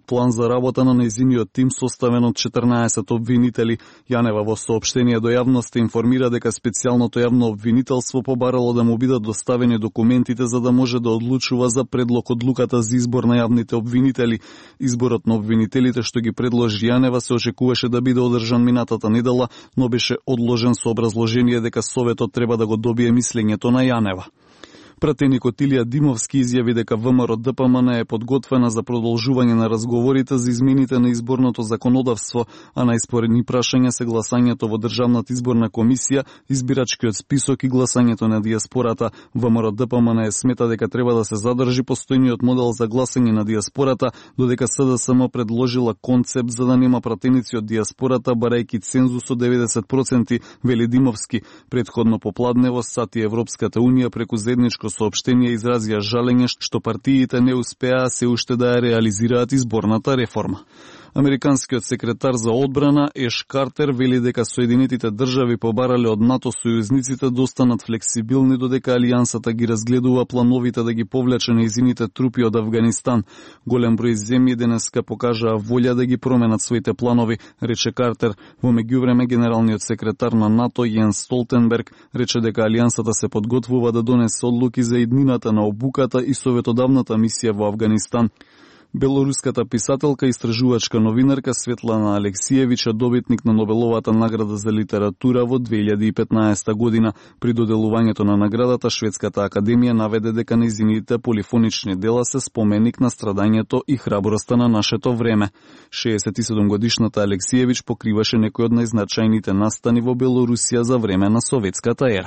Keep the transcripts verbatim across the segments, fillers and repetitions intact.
план за работа на нејзиниот тим составен од четрнаесет обвинители. Јанева во соопштение до јавноста информира дека специјалното јавно обвинителство побарало да му бидат доставени документите за да може да одлучува за предлог одлуката за избор на јавните обвинители. Изборот на обвинителите што ги предложи Јанева се очекуваше да биде одржан минатата недела, но беше одложен со образложение дека Советот треба да го добие мислењето на Јанева. Пратеникот Илија Димовски изјави дека ВМРО Д П М Н е подготвена за продолжување на разговорите за измените на изборното законодавство, а на испорени прашања се гласањето во Државната изборна комисија, избирачкиот список и гласањето на дијаспората. ВМРО Д П М Н смета дека треба да се задржи постојниот модел за гласање на дијаспората, додека С Д С М предложила концепт за да нема пратеници од дијаспората, барајќи цензус од деветдесет проценти, вели Димовски. Предходно попладнево САД и Европската унија преку заедничко соопштение изразија жалење што партиите не успеа се уште да ја реализираат изборната реформа. Американскиот секретар за одбрана Еш Картер вели дека Соединетите држави побарале од НАТО сојузниците да останат флексибилни додека алијансата ги разгледува плановите да ги повлече нејзините трупи од Авганистан. Голем број земји денеска покажаа волја да ги променат своите планови, рече Картер. Во меѓувреме генералниот секретар на НАТО Јенс Столтенберг рече дека алијансата се подготвува да донесе одлуки за иднината на обуката и советодавната мисија во Авганистан. Белоруската писателка и истражувачка новинарка Светлана Алексиевича, добитник на Нобеловата награда за литература во две илјади и петнаесета година. При доделувањето на наградата Шведската академија наведе дека нејзините полифонични дела се споменик на страдањето и храброста на нашето време. шеесет и седум годишната Алексиевич покриваше некои од најзначајните настани во Белорусија за време на советската ера.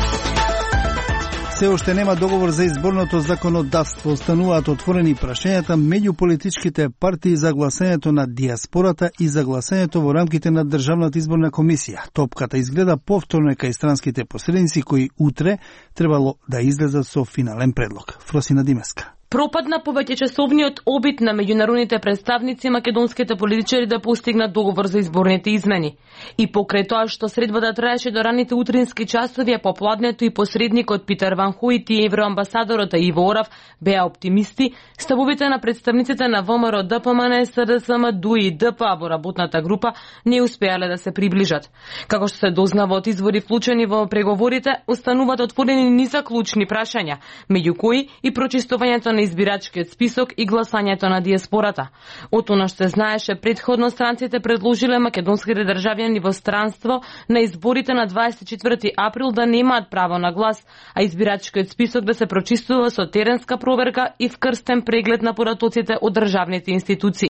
Се уште нема договор за изборното законодавство. Остануваат отворени прашањата меѓу политичките партии за гласањето на дијаспората и за гласањето во рамките на Државната изборна комисија. Топката изгледа повторно кај странските посредници кои утре требало да излезат со финален предлог. Фросина Димеска. Пропадна повеќечасовниот обид на меѓународните представници македонските политичари да постигнат договор за изборните измени. И покрај тоа што средбата траеше до раните утрински часови, а попладнето и посредникот Питер Ван Хојт и евроамбасадорот Иво Орав беа оптимисти, ставовите на представниците на ВМРО Д П М Н, С Д С М, Д У и Д П во работната група не успеале да се приближат. Како што се дознава од извори вклучени во преговорите, остануваат отворени низа клучни прашања, меѓу кои и прочистувањето на избирачкиот список и гласањето на дијаспората. Од она што се знаеше предходно, странците предложиле македонските државјани во странство на изборите на дваесет и четврти април да немаат право на глас, а избирачкиот список да се прочистува со теренска проверка и вкрстен преглед на поратоците од државните институции.